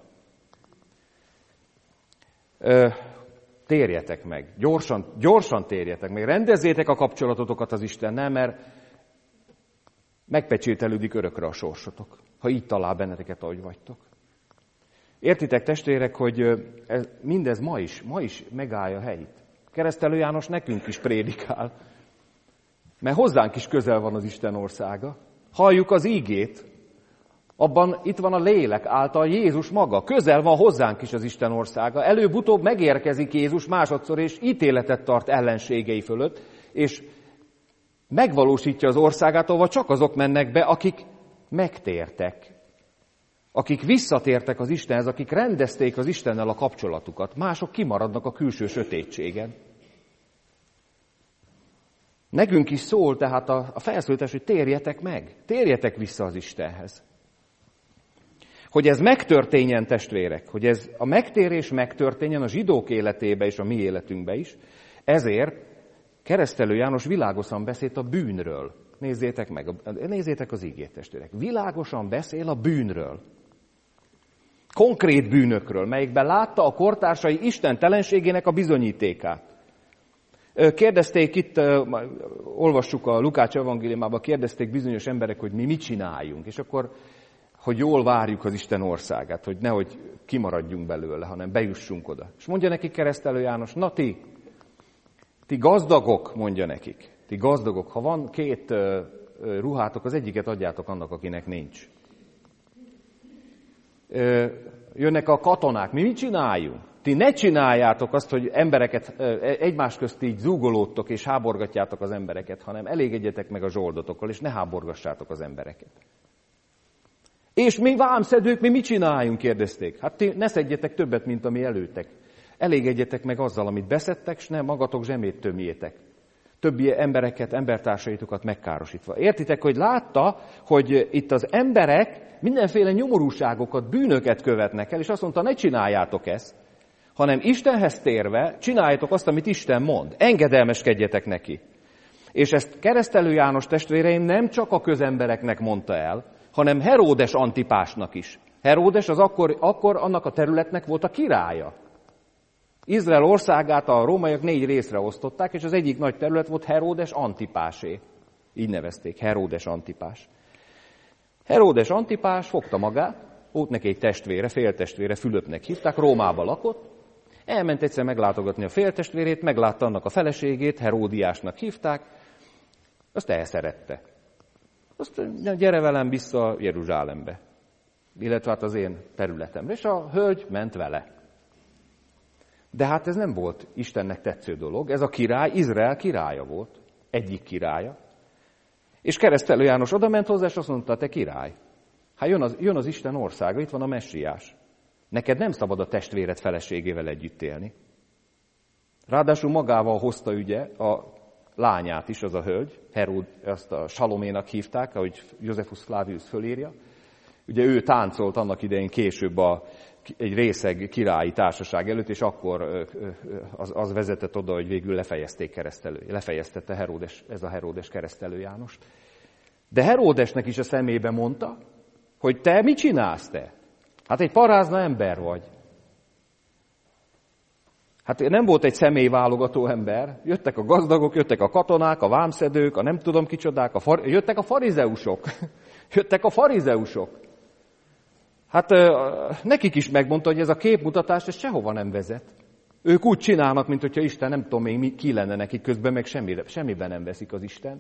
Térjetek meg. Gyorsan térjetek meg. Rendezzétek a kapcsolatotokat az Istennel, mert megpecsételődik örökre a sorsotok, ha így talál benneteket, ahogy vagytok. Értitek, testvérek, hogy mindez ma is megállja a helyét. Keresztelő János nekünk is prédikál, mert hozzánk is közel van az Isten országa. Halljuk az ígét, abban itt van a lélek által Jézus maga. Közel van hozzánk is az Isten országa. Előbb-utóbb megérkezik Jézus másodszor, és ítéletet tart ellenségei fölött, és megvalósítja az országát, ahova csak azok mennek be, akik megtértek. Akik visszatértek az Istenhez, akik rendezték az Istennel a kapcsolatukat. Mások kimaradnak a külső sötétségen. Nekünk is szól tehát a felszólítás, hogy térjetek meg, térjetek vissza az Istenhez. Hogy ez megtörténjen, testvérek, hogy ez a megtérés megtörténjen a zsidók életébe és a mi életünkbe is, ezért Keresztelő János világosan beszélt a bűnről. Nézzétek az ígét, testvérek. Világosan beszél a bűnről. Konkrét bűnökről, melyikben látta a kortársai istentelenségének a bizonyítékát. Kérdezték itt, olvassuk a Lukács evangéliumában, kérdezték bizonyos emberek, hogy mi mit csináljunk, és akkor, hogy jól várjuk az Isten országát, hogy nehogy kimaradjunk belőle, hanem bejussunk oda. És mondja nekik Keresztelő János, na ti gazdagok, mondja nekik, ti gazdagok, ha van 2 ruhátok, az egyiket adjátok annak, akinek nincs. Jönnek a katonák, mi mit csináljunk? Ti ne csináljátok azt, hogy embereket egymás közt így zúgolódtok és háborgatjátok az embereket, hanem elégedjetek meg a zsoldotokkal, és ne háborgassátok az embereket. És mi vámszedők, mi mit csináljunk, kérdezték. Hát ti ne szedjetek többet, mint ami előttek. Elégedjetek meg azzal, amit beszedtek, s ne magatok zsemét tömjétek. Többi embereket, embertársaitokat megkárosítva. Értitek, hogy látta, hogy itt az emberek mindenféle nyomorúságokat, bűnöket követnek el, és azt mondta, ne csináljátok ezt, hanem Istenhez térve csináljátok azt, amit Isten mond. Engedelmeskedjetek neki. És ezt Keresztelő János testvéreim nem csak a közembereknek mondta el, hanem Heródes Antipásnak is. Heródes az akkor annak a területnek volt a királya. Izrael országát a rómaiak 4 részre osztották, és az egyik nagy terület volt Heródes Antipásé. Így nevezték, Heródes Antipás. Heródes Antipás fogta magát, volt neki egy testvére, féltestvére, Fülöpnek hívták, Rómába lakott. Elment egyszer meglátogatni a féltestvérét, meglátta annak a feleségét, Heródiásnak hívták, azt elszerette. Azt gyere velem vissza Jeruzsálembe, illetve hát az én területemre, és a hölgy ment vele. De hát ez nem volt Istennek tetsző dolog, ez a király Izrael királya volt, egyik királya. És Keresztelő János oda ment hozzá, és azt mondta, te király, hát jön az Isten országa, itt van a messiás. Neked nem szabad a testvéred feleségével együtt élni. Ráadásul magával hozta ugye a lányát is, az a hölgy, azt a Saloménak hívták, ahogy Josephus Flavius fölírja. Ugye ő táncolt annak idején később egy részeg királyi társaság előtt, és akkor az vezetett oda, hogy végül lefejeztette ez a Heródes Keresztelő Jánost. De Heródesnek is a szemébe mondta, hogy te mit csinálsz te? Hát egy parázna ember vagy. Hát nem volt egy személyválogató ember. Jöttek a gazdagok, jöttek a katonák, a vámszedők, a nem tudom kicsodák, jöttek a farizeusok. Jöttek a farizeusok. Hát nekik is megmondta, hogy ez a képmutatás, ez sehova nem vezet. Ők úgy csinálnak, mint hogyha Isten nem tudom még ki lenne nekik, közben meg semmiben nem veszik az Istent.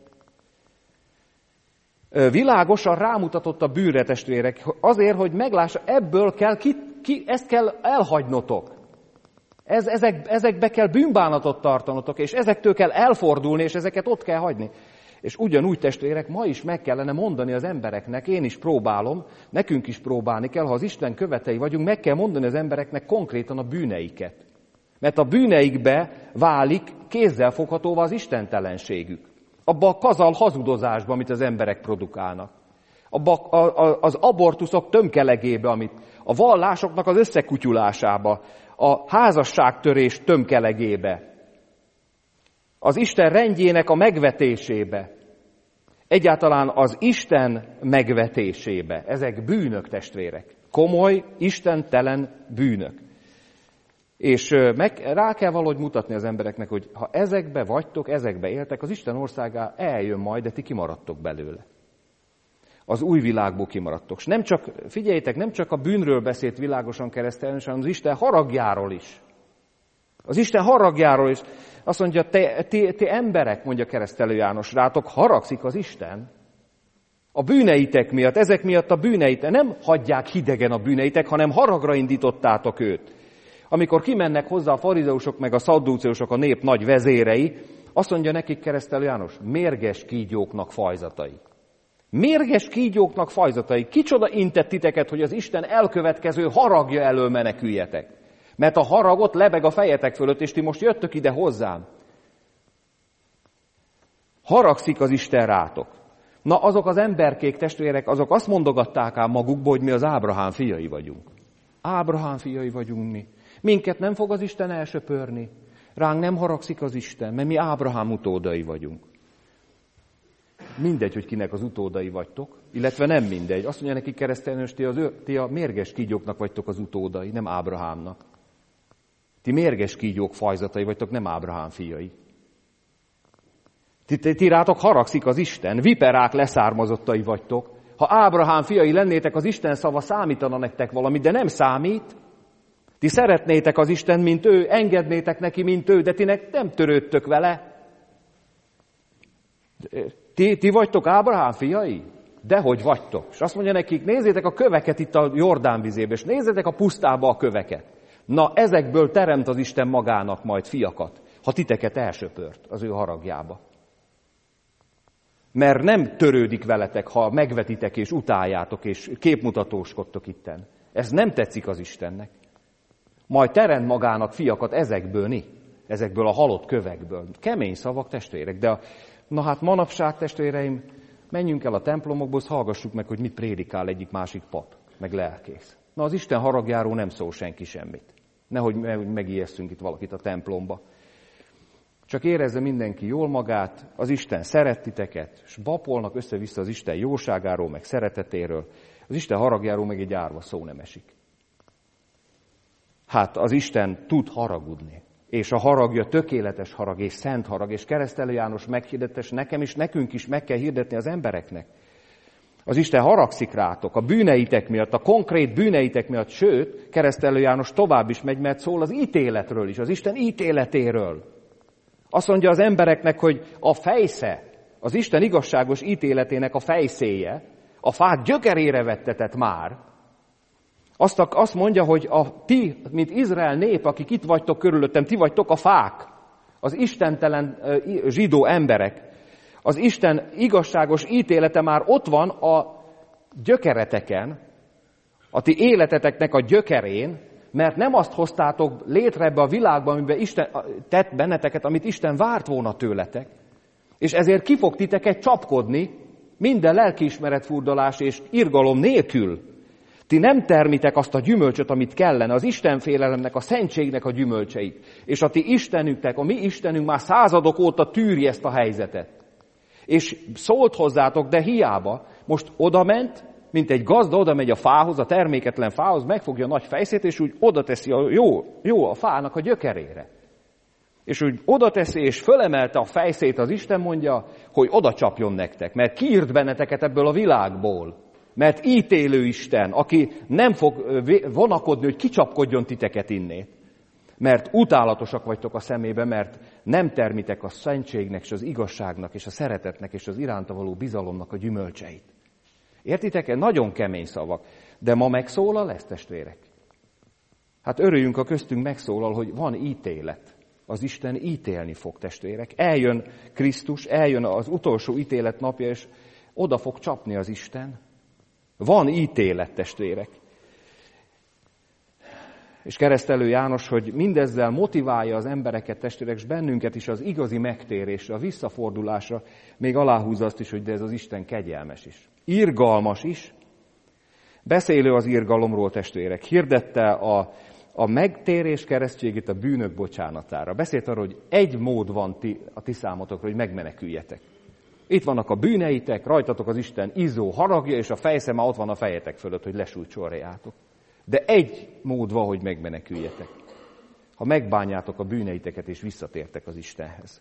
Világosan rámutatott a bűnre, testvérek, azért, hogy meglássa, ebből kell, ezt kell elhagynotok. Ezekbe kell bűnbánatot tartanotok, és ezektől kell elfordulni, és ezeket ott kell hagyni. És ugyanúgy, testvérek, ma is meg kellene mondani az embereknek, én is próbálom, nekünk is próbálni kell, ha az Isten követei vagyunk, meg kell mondani az embereknek konkrétan a bűneiket. Mert a bűneikbe válik kézzelfoghatóvá az istentelenségük. Abba a kazal hazudozásba, amit az emberek produkálnak. Abba az abortuszok tömkelegébe, amit a vallásoknak az összekutyulásába, a házasságtörés tömkelegébe, az Isten rendjének a megvetésébe, egyáltalán az Isten megvetésébe. Ezek bűnök, testvérek. Komoly, istentelen bűnök. És rá kell valahogy mutatni az embereknek, hogy ha ezekbe vagytok, ezekbe éltek, az Isten országá eljön majd, de ti kimaradtok belőle. Az új világból kimaradtok. És nem csak, figyeljétek, nem csak a bűnről beszélt világosan Keresztelő, hanem az Isten haragjáról is. Az Isten haragjáról is. Azt mondja, ti emberek, mondja Keresztelő János, rátok haragszik az Isten. A bűneitek miatt, ezek miatt a bűneitek. Nem hagyják hidegen a bűneitek, hanem haragra indítottátok őt. Amikor kimennek hozzá a farizeusok meg a szadduceusok, a nép nagy vezérei, azt mondja nekik Keresztelő János, mérges kígyóknak fajzatai. Mérges kígyóknak fajzatai. Kicsoda intett titeket, hogy az Isten elkövetkező haragja elől meneküljetek. Mert a harag ott lebeg a fejetek fölött, és ti most jöttök ide hozzám. Haragszik az Isten rátok. Na, azok az emberkék, testvérek, azok azt mondogatták ám magukból, hogy mi az Ábrahám fiai vagyunk. Ábrahám fiai vagyunk mi. Minket nem fog az Isten elsöpörni. Ránk nem haragszik az Isten, mert mi Ábrahám utódai vagyunk. Mindegy, hogy kinek az utódai vagytok, illetve nem mindegy. Azt mondja neki Keresztelő, ti a mérges kígyóknak vagytok az utódai, nem Ábrahámnak. Ti mérges kígyók fajzatai vagytok, nem Ábrahám fiai. Ti rátok haragszik az Isten, viperák leszármazottai vagytok. Ha Ábrahám fiai lennétek, az Isten szava számítana nektek valamit, de nem számít. Ti szeretnétek az Isten, mint ő, engednétek neki, mint ő, de ti nem törődtök vele. Ti vagytok Ábrahám fiai? Dehogy vagytok. És azt mondja nekik, nézzétek a köveket itt a Jordán vizébe, és nézzétek a pusztába a köveket. Na, ezekből teremt az Isten magának majd fiakat, ha titeket elsöpört az ő haragjába. Mert nem törődik veletek, ha megvetitek és utáljátok, és képmutatóskodtok itten. Ez nem tetszik az Istennek. Majd terend magának fiakat ezekből a halott kövekből. Kemény szavak, testvérek, de na hát manapság, testvéreim, menjünk el a templomokból, hallgassuk meg, hogy mit prédikál egyik másik pap, meg lelkész. Na az Isten haragjáról nem szól senki semmit. Nehogy megijesszünk itt valakit a templomba. Csak érezze mindenki jól magát, az Isten szeret titeket, és bapolnak össze-vissza az Isten jóságáról, meg szeretetéről. Az Isten haragjáról meg egy árva szó nem esik. Hát az Isten tud haragudni, és a haragja tökéletes harag, és szent harag, és Keresztelő János meghirdette, és nekem is, nekünk is meg kell hirdetni az embereknek. Az Isten haragszik rátok a bűneitek miatt, a konkrét bűneitek miatt, sőt, Keresztelő János tovább is megy, mert szól az ítéletről is, az Isten ítéletéről. Azt mondja az embereknek, hogy a fejsze, az Isten igazságos ítéletének a fejszéje, a fák gyökerére vettetett már. Azt mondja, hogy ti, mint Izrael nép, akik itt vagytok körülöttem, ti vagytok a fák, az istentelen zsidó emberek. Az Isten igazságos ítélete már ott van a gyökereteken, a ti életeteknek a gyökerén, mert nem azt hoztátok létre ebbe a világban, amiben Isten tett benneteket, amit Isten várt volna tőletek, és ezért ki fog titeket csapkodni minden lelkiismeretfurdalás és irgalom nélkül. Ti nem termitek azt a gyümölcsöt, amit kellene, az Istenfélelemnek, a szentségnek a gyümölcseit. És a ti Istenüknek, a mi Istenünk már századok óta tűri ezt a helyzetet. És szólt hozzátok, de hiába. Most odament, mint egy gazda odamegy a fához, a terméketlen fához, megfogja a nagy fejszét, és úgy oda teszi a fának a gyökerére. És úgy oda teszi, és fölemelte a fejszét, az Isten mondja, hogy oda csapjon nektek, mert kiírt benneteket ebből a világból. Mert ítélő Isten, aki nem fog vonakodni, hogy kicsapkodjon titeket innét. Mert utálatosak vagytok a szemébe, mert nem termitek a szentségnek, és az igazságnak, és a szeretetnek, és az iránta való bizalomnak a gyümölcseit. Értitek? Nagyon kemény szavak. De ma megszólal ez, testvérek? Hát örüljünk, a köztünk megszólal, hogy van ítélet. Az Isten ítélni fog, testvérek. Eljön Krisztus, eljön az utolsó ítélet napja, és oda fog csapni az Isten. Van ítélet, testvérek. És Keresztelő János, hogy mindezzel motiválja az embereket, testvérek, és bennünket is az igazi megtérésre, a visszafordulásra, még aláhúzza azt is, hogy de ez az Isten kegyelmes is. Irgalmas is. Beszélő az irgalomról, testvérek. Hirdette a megtérés keresztségét a bűnök bocsánatára. Beszélt arról, hogy egy mód van a ti számotokra, hogy megmeneküljetek. Itt vannak a bűneitek, rajtatok az Isten izzó haragja, és a fejszeme ott van a fejetek fölött, hogy lesújtsoljátok. De egy mód van, hogy megmeneküljetek. Ha megbánjátok a bűneiteket, és visszatértek az Istenhez.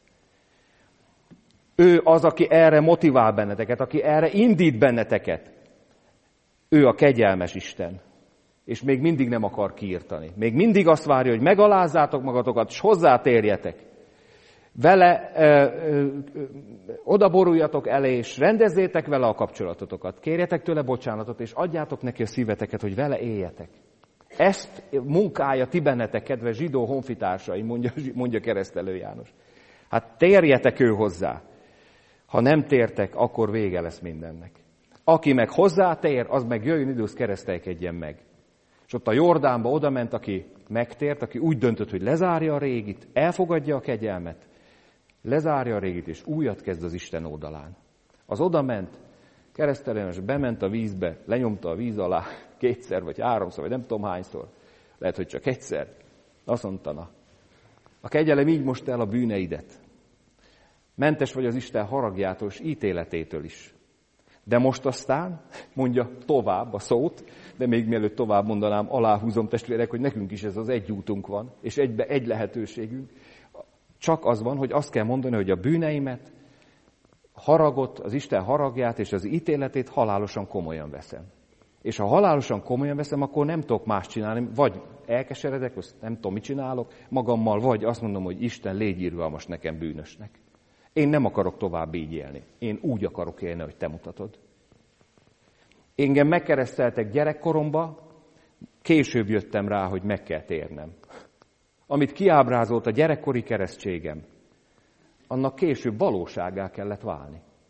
Ő az, aki erre motivál benneteket, aki erre indít benneteket. Ő a kegyelmes Isten. És még mindig nem akar kiirtani. Még mindig azt várja, hogy megalázzátok magatokat, és hozzátérjetek. Vele odaboruljatok elé, és rendezzétek vele a kapcsolatotokat. Kérjetek tőle bocsánatot, és adjátok neki a szíveteket, hogy vele éljetek. Ezt munkálja ti bennetek, kedves zsidó honfitársaim, mondja Keresztelő János. Hát térjetek ő hozzá. Ha nem tértek, akkor vége lesz mindennek. Aki meg hozzátér, az meg jöjjön idősz, keresztelkedjen meg. És ott a Jordánba odament, aki megtért, aki úgy döntött, hogy lezárja a régit, elfogadja a kegyelmet, lezárja a régit, és újat kezd az Isten oldalán. Az odament, Keresztelő János bement a vízbe, lenyomta a víz alá 2-szer, vagy 3-szor, vagy nem tudom hányszor. Lehet, hogy csak egyszer. Azt mondta, na, a kegyelem így most el a bűneidet. Mentes vagy az Isten haragjától és ítéletétől is. De most aztán, mondja tovább a szót, de még mielőtt tovább mondanám, aláhúzom, testvérek, hogy nekünk is ez az egy útunk van, és egy lehetőségünk. Csak az van, hogy azt kell mondani, hogy a bűneimet, haragot, az Isten haragját és az ítéletét halálosan komolyan veszem. És ha halálosan komolyan veszem, akkor nem tudok más csinálni, vagy elkeseredek, azt nem tudom, mit csinálok magammal, vagy azt mondom, hogy Isten, légy irgalmas nekem bűnösnek. Én nem akarok tovább így élni. Én úgy akarok élni, hogy te mutatod. Engem megkereszteltek gyerekkoromba, később jöttem rá, hogy meg kell térnem. Amit kiábrázolt a gyerekkori keresztségem, annak később valósággá kellett válni.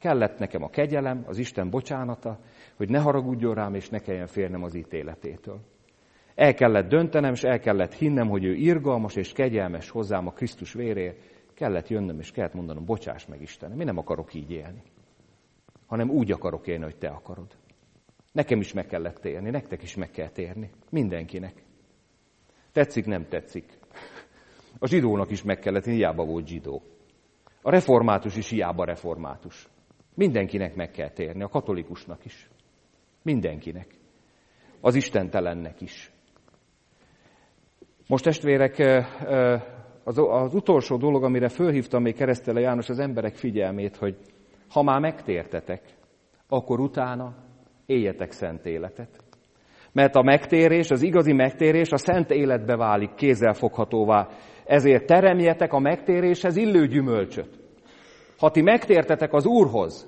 Kellett nekem a kegyelem, az Isten bocsánata, hogy ne haragudjon rám, és ne kelljen félnem az ítéletétől. El kellett döntenem, és el kellett hinnem, hogy ő irgalmas és kegyelmes hozzám a Krisztus véréért. Kellett jönnöm, és kellett mondanom, bocsáss meg Istenem, én nem akarok így élni, hanem úgy akarok élni, hogy te akarod. Nekem is meg kellett térni, nektek is meg kell térni. Mindenkinek. Tetszik, nem tetszik. A zsidónak is meg kellett, hiába volt zsidó. A református is hiába református. Mindenkinek meg kell térni, a katolikusnak is. Mindenkinek. Az istentelennek is. Most testvérek, az utolsó dolog, amire fölhívtam még Keresztelő János az emberek figyelmét, hogy ha már megtértetek, akkor utána éljetek szent életet. Mert a megtérés, az igazi megtérés a szent életbe válik kézzelfoghatóvá. Ezért teremjetek a megtéréshez illő gyümölcsöt. Ha ti megtértetek az Úrhoz,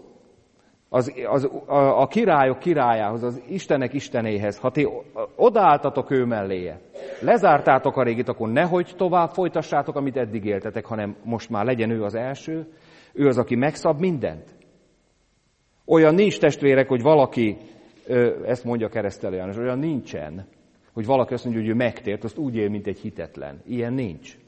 a királyok királyához, az Istenek Istenéhez, ha ti odaálltatok ő melléje, lezártátok a régit, akkor nehogy tovább folytassátok, amit eddig éltetek, hanem most már legyen ő az első, ő az, aki megszab mindent. Olyan nincs, testvérek, hogy valaki, ezt mondja Keresztelő János, olyan nincsen, hogy valaki azt mondja, hogy ő megtért, azt úgy él, mint egy hitetlen. Ilyen nincs.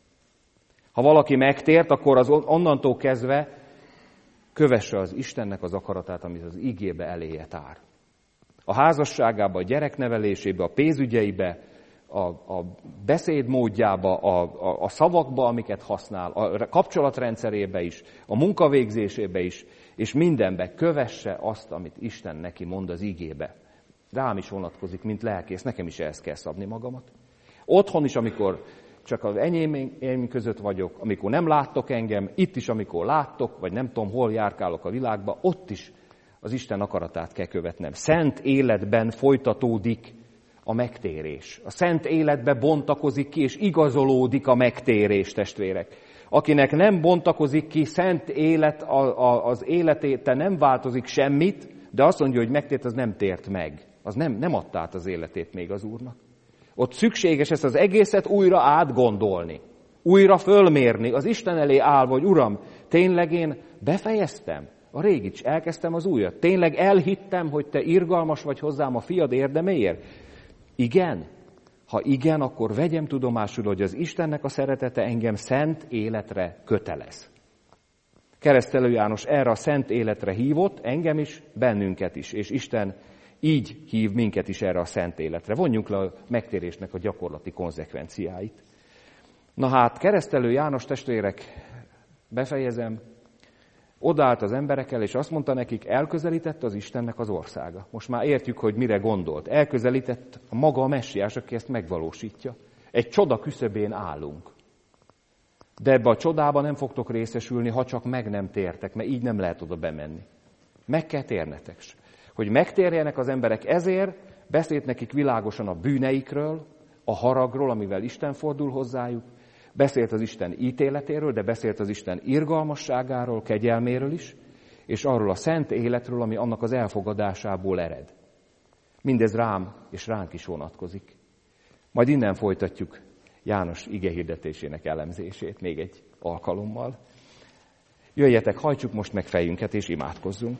Ha valaki megtért, akkor az onnantól kezdve kövesse az Istennek az akaratát, amit az igébe eléje tár. A házasságába, a gyereknevelésébe, a pénzügyeibe, a beszédmódjába, a szavakba, amiket használ, a kapcsolatrendszerébe is, a munkavégzésébe is, és mindenbe kövesse azt, amit Isten neki mond az igébe. Rám is vonatkozik, mint lelkész, nekem is ehhez kell szabni magamat. Otthon is, amikor csak az enyém között vagyok, amikor nem láttok engem, itt is, amikor láttok, vagy nem tudom, hol járkálok a világba, ott is az Isten akaratát kell követnem. Szent életben folytatódik a megtérés. A szent életbe bontakozik ki, és igazolódik a megtérés, testvérek. Akinek nem bontakozik ki szent élet az életéte, nem változik semmit, de azt mondja, hogy megtért, az nem tért meg. Az nem adta át az életét még az Úrnak. Ott szükséges ezt az egészet újra átgondolni, újra fölmérni, az Isten elé állva, hogy Uram, tényleg én befejeztem a régit, elkezdtem az újat. Tényleg elhittem, hogy te irgalmas vagy hozzám a fiad érdeméért? Igen. Ha igen, akkor vegyem tudomásul, hogy az Istennek a szeretete engem szent életre kötelez. Keresztelő János erre a szent életre hívott, engem is, bennünket is, és Isten így hív minket is erre a szent életre. Vonjunk le a megtérésnek a gyakorlati konzekvenciáit. Na hát, Keresztelő János, testvérek, befejezem, odaállt az emberekkel, és azt mondta nekik, elközelített az Istennek az országa. Most már értjük, hogy mire gondolt. Elközelített a maga a messiás, aki ezt megvalósítja. Egy csoda küszöbén állunk. De ebbe a csodában nem fogtok részesülni, ha csak meg nem tértek, mert így nem lehet oda bemenni. Meg kell térnetek. Hogy megtérjenek az emberek, ezért beszélt nekik világosan a bűneikről, a haragról, amivel Isten fordul hozzájuk, beszélt az Isten ítéletéről, de beszélt az Isten irgalmasságáról, kegyelméről is, és arról a szent életről, ami annak az elfogadásából ered. Mindez rám és ránk is vonatkozik. Majd innen folytatjuk János igehirdetésének elemzését még egy alkalommal. Jöjjetek, hajtsuk most meg fejünket és imádkozzunk.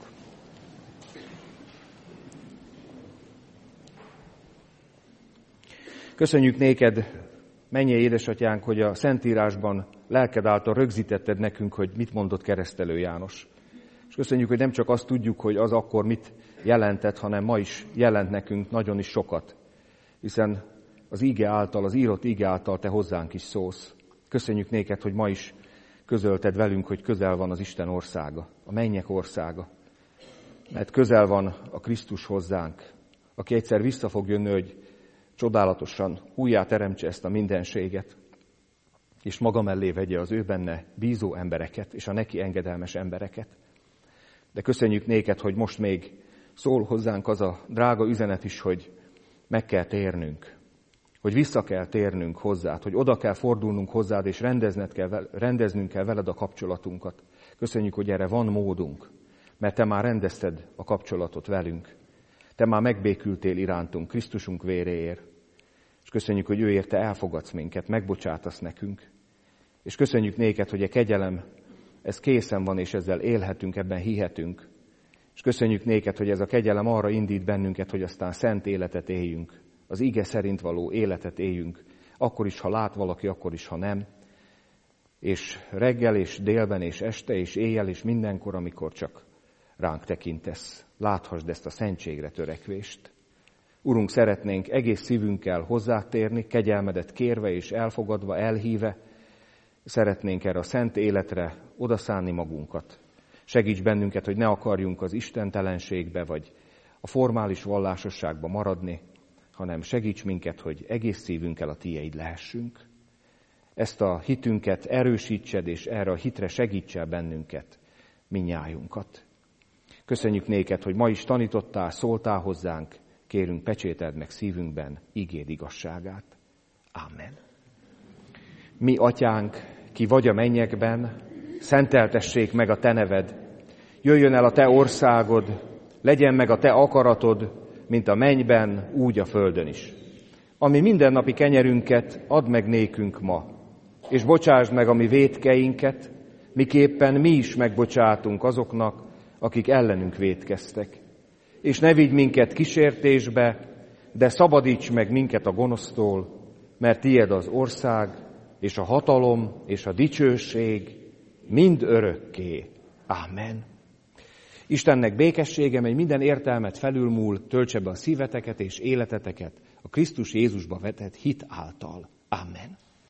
Köszönjük néked, mennyei édesatyánk, hogy a Szentírásban lelked által rögzítetted nekünk, hogy mit mondott Keresztelő János. És köszönjük, hogy nem csak azt tudjuk, hogy az akkor mit jelentett, hanem ma is jelent nekünk nagyon is sokat. Hiszen az íge által, az írott íge által te hozzánk is szólsz. Köszönjük néked, hogy ma is közölted velünk, hogy közel van az Isten országa, a mennyek országa. Mert közel van a Krisztus hozzánk, aki egyszer vissza fog jönni, hogy csodálatosan újjá teremtse ezt a mindenséget, és maga mellé vegye az ő benne bízó embereket, és a neki engedelmes embereket. De köszönjük néked, hogy most még szól hozzánk az a drága üzenet is, hogy meg kell térnünk, hogy vissza kell térnünk hozzád, hogy oda kell fordulnunk hozzád, és rendeznünk kell veled a kapcsolatunkat. Köszönjük, hogy erre van módunk, mert te már rendezted a kapcsolatot velünk. Te már megbékültél irántunk, Krisztusunk véréért. És köszönjük, hogy őért te elfogadsz minket, megbocsátasz nekünk. És köszönjük néked, hogy a kegyelem ez készen van, és ezzel élhetünk, ebben hihetünk. És köszönjük néked, hogy ez a kegyelem arra indít bennünket, hogy aztán szent életet éljünk, az ige szerint való életet éljünk, akkor is, ha lát valaki, akkor is, ha nem. És reggel, és délben, és este, és éjjel, és mindenkor, amikor csak ránk tekintesz. Láthassd ezt a szentségre törekvést. Urunk, szeretnénk egész szívünkkel hozzátérni, kegyelmedet kérve és elfogadva, elhíve. Szeretnénk erre a szent életre odaszánni magunkat. Segíts bennünket, hogy ne akarjunk az istentelenségbe, vagy a formális vallásosságba maradni, hanem segíts minket, hogy egész szívünkkel a tiéd lehessünk. Ezt a hitünket erősítsed, és erre a hitre segíts el bennünket, mindnyájunkat. Köszönjük néked, hogy ma is tanítottál, szóltál hozzánk, kérünk, pecsételd meg szívünkben igéd igazságát. Amen. Mi atyánk, ki vagy a mennyekben, szenteltessék meg a te neved. Jöjjön el a te országod, legyen meg a te akaratod, mint a mennyben, úgy a földön is. Ami mindennapi kenyerünket add meg nékünk ma, és bocsásd meg a mi vétkeinket, miképpen mi is megbocsátunk azoknak, akik ellenünk vétkeztek. És ne vigy minket kísértésbe, de szabadíts meg minket a gonosztól, mert tiéd az ország, és a hatalom, és a dicsőség mind örökké. Amen. Istennek békessége, mely minden értelmet felülmúl, töltse be a szíveteket és életeteket a Krisztus Jézusba vetett hit által. Amen.